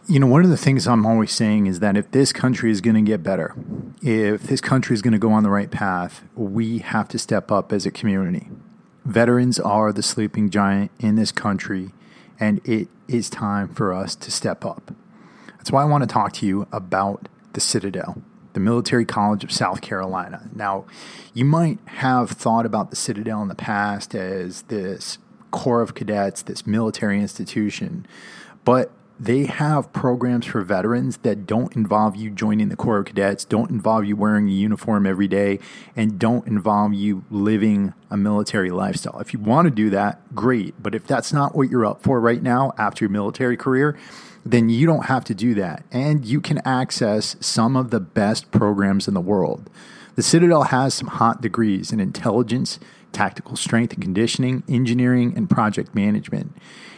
One of the things I'm always saying is that if this country is going to get better, if this country is going to go on the right path, we have to step up as a community. Veterans are the sleeping giant in this country, and it is time for us to step up. That's why I want to talk to you about the Citadel, the Military College of South Carolina. Now, you might have thought about the Citadel in the past as this Corps of Cadets, this military institution, but they have programs for veterans that don't involve you joining the Corps of Cadets, don't involve you wearing a uniform every day, and don't involve you living a military lifestyle. If you want to do that, great. But if that's not what you're up for right now after your military career, then you don't have to do that. And you can access some of the best programs in the world. The Citadel has some hot degrees in intelligence, tactical strength and conditioning, engineering, and project management.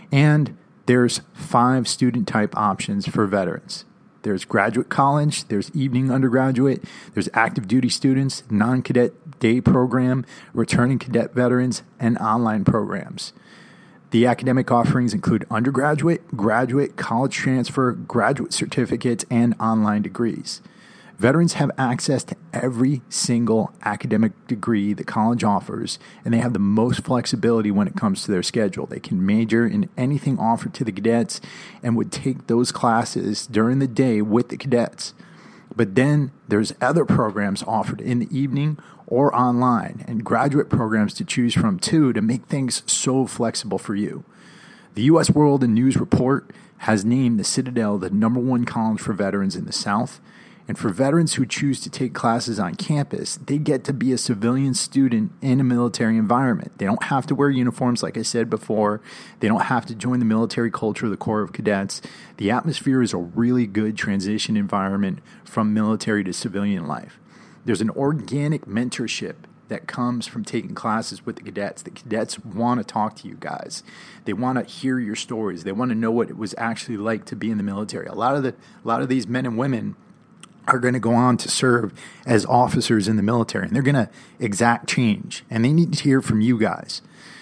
And there's 5 student type options for veterans. There's graduate college, there's evening undergraduate, there's active duty students, non-cadet day program, returning cadet veterans, and online programs. The academic offerings include undergraduate, graduate, college transfer, graduate certificates, and online degrees. Veterans have access to every single academic degree the college offers, and they have the most flexibility when it comes to their schedule. They can major in anything offered to the cadets and would take those classes during the day with the cadets. But then there's other programs offered in the evening or online, and graduate programs to choose from too, to make things so flexible for you. The U.S. World and News Report has named the Citadel the #1 college for veterans in the South. And for veterans who choose to take classes on campus, they get to be a civilian student in a military environment. They don't have to wear uniforms, like I said before. They don't have to join the military culture of the Corps of Cadets. The atmosphere is a really good transition environment from military to civilian life. There's an organic mentorship that comes from taking classes with the cadets. The cadets want to talk to you guys. They want to hear your stories. They want to know what it was actually like to be in the military. A lot of these men and women are going to go on to serve as officers in the military, and they're going to exact change, and they need to hear from you guys.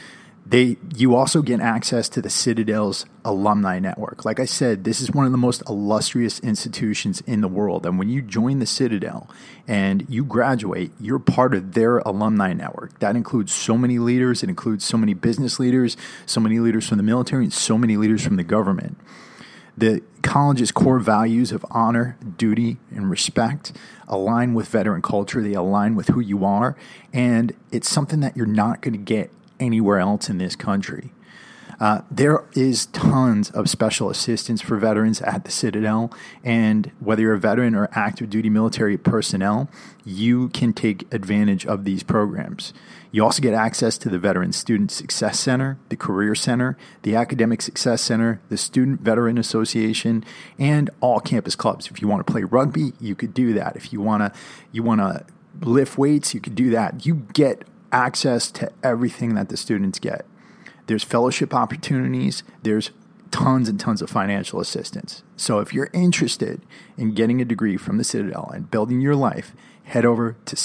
You also get access to the Citadel's alumni network. Like I said, this is one of the most illustrious institutions in the world, and when you join the Citadel and you graduate, you're part of their alumni network. That includes so many leaders. It includes so many business leaders, so many leaders from the military, and so many leaders from the government. The college's core values of honor, duty, and respect align with veteran culture. They align with who you are, and it's something that you're not going to get anywhere else in this country. There is tons of special assistance for veterans at the Citadel, and whether you're a veteran or active duty military personnel, you can take advantage of these programs. You also get access to the Veteran Student Success Center, the Career Center, the Academic Success Center, the Student Veteran Association, and all campus clubs. If you want to play rugby, you could do that. If you want to lift weights, you could do that. You get access to everything that the students get. There's fellowship opportunities. There's tons and tons of financial assistance. So if you're interested in getting a degree from the Citadel and building your life, head over to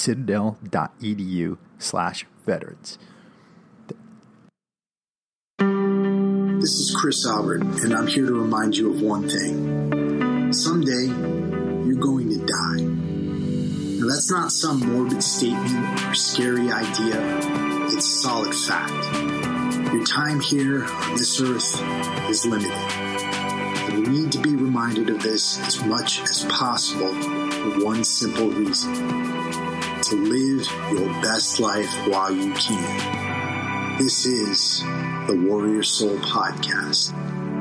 citadel.edu/veterans. This is Chris Albert, and I'm here to remind you of one thing. Someday, you're going to die. Now, that's not some morbid statement or scary idea. It's a solid fact. Your time here on this earth is limited. And you need to be reminded of this as much as possible for one simple reason: to live your best life while you can. This is the Warrior Soul Podcast.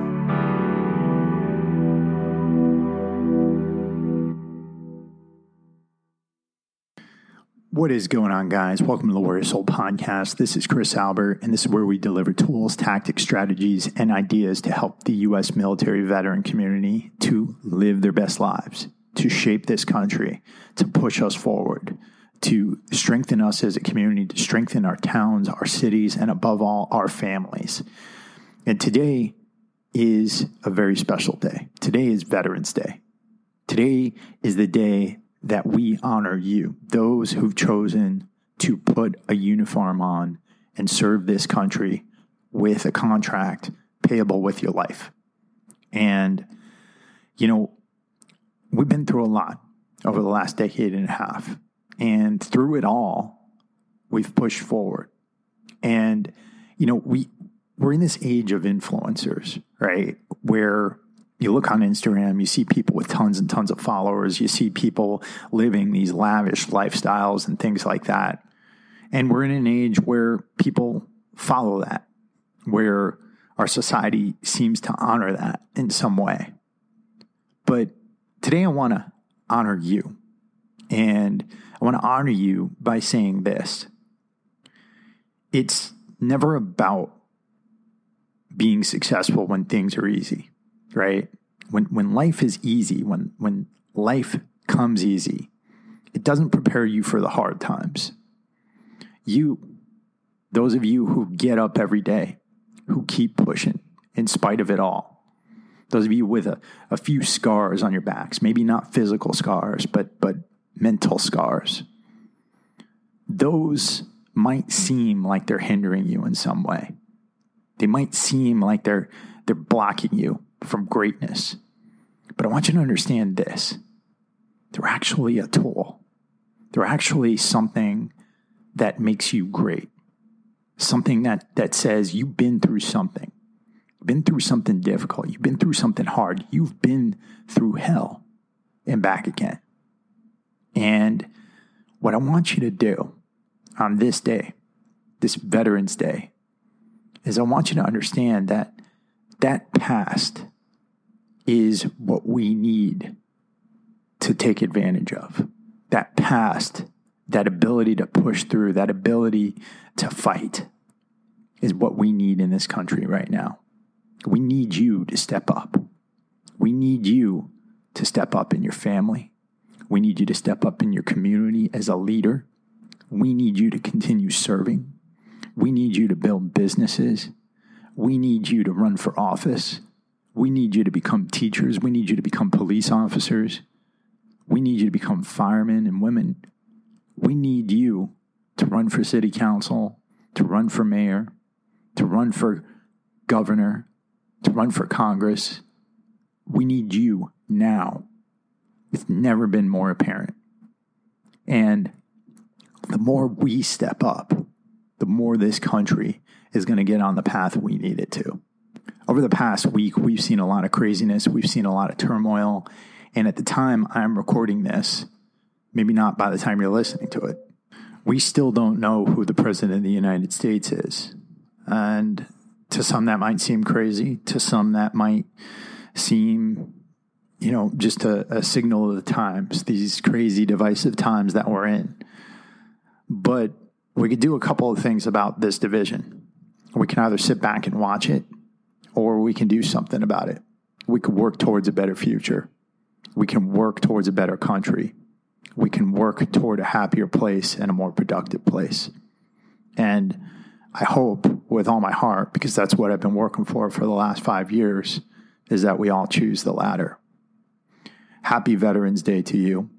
What is going on, guys? Welcome to the Warrior Soul Podcast. This is Chris Albert, and this is where we deliver tools, tactics, strategies, and ideas to help the U.S. military veteran community to live their best lives, to shape this country, to push us forward, to strengthen us as a community, to strengthen our towns, our cities, and above all, our families. And today is a very special day. Today is Veterans Day. Today is the day that we honor you, those who've chosen to put a uniform on and serve this country with a contract payable with your life. And, we've been through a lot over the last decade and a half. And through it all, we've pushed forward. And, we're in this age of influencers, right? Where you look on Instagram, you see people with tons and tons of followers. You see people living these lavish lifestyles and things like that. And we're in an age where people follow that, where our society seems to honor that in some way. But today I want to honor you. And I want to honor you by saying this. It's never about being successful when things are easy, right? When life is easy, when life comes easy, it doesn't prepare you for the hard times. Those of you who get up every day, who keep pushing in spite of it all, those of you with a few scars on your backs, maybe not physical scars, but mental scars, those might seem like they're hindering you in some way. They might seem like they're blocking you from greatness. But I want you to understand this. They're actually a tool. They're actually something that makes you great. Something that says you've been through something. You've been through something difficult. You've been through something hard. You've been through hell and back again. And what I want you to do on this day, this Veterans Day, is I want you to understand that past is what we need to take advantage of. That past, that ability to push through, that ability to fight is what we need in this country right now. We need you to step up. We need you to step up in your family. We need you to step up in your community as a leader. We need you to continue serving. We need you to build businesses. We need you to run for office. We need you to become teachers. We need you to become police officers. We need you to become firemen and women. We need you to run for city council, to run for mayor, to run for governor, to run for Congress. We need you now. It's never been more apparent. And the more we step up, the more this country is going to get on the path we need it to. Over the past week, we've seen a lot of craziness. We've seen a lot of turmoil. And at the time I'm recording this, maybe not by the time you're listening to it, we still don't know who the president of the United States is. And to some that might seem crazy. To some that might seem, just a signal of the times, these crazy divisive times that we're in. But we could do a couple of things about this division. We can either sit back and watch it, or we can do something about it. We could work towards a better future. We can work towards a better country. We can work toward a happier place and a more productive place. And I hope with all my heart, because that's what I've been working for the last 5 years, is that we all choose the latter. Happy Veterans Day to you.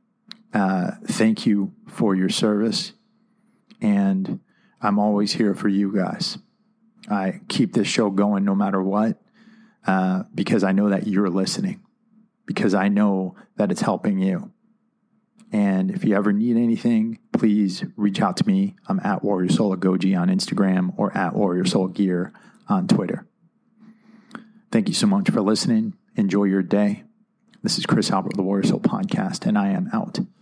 Thank you for your service. And I'm always here for you guys. I keep this show going no matter what, because I know that you're listening, because I know that it's helping you. And if you ever need anything, please reach out to me. I'm at Warrior Soul Agoji on Instagram or at Warrior Soul Gear on Twitter. Thank you so much for listening. Enjoy your day. This is Chris Albert, the Warrior Soul Podcast, and I am out.